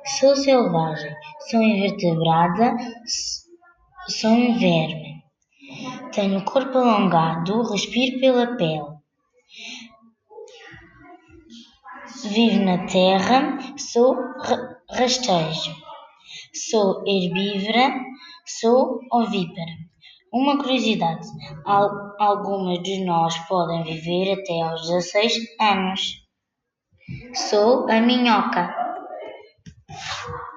Sou selvagem, sou invertebrada, sou um verme. Tenho corpo alongado, respiro pela pele. Vivo na terra, sou rastejo. Sou herbívora, sou ovípara. Uma curiosidade: algumas de nós podem viver até aos 16 anos. Sou a minhoca.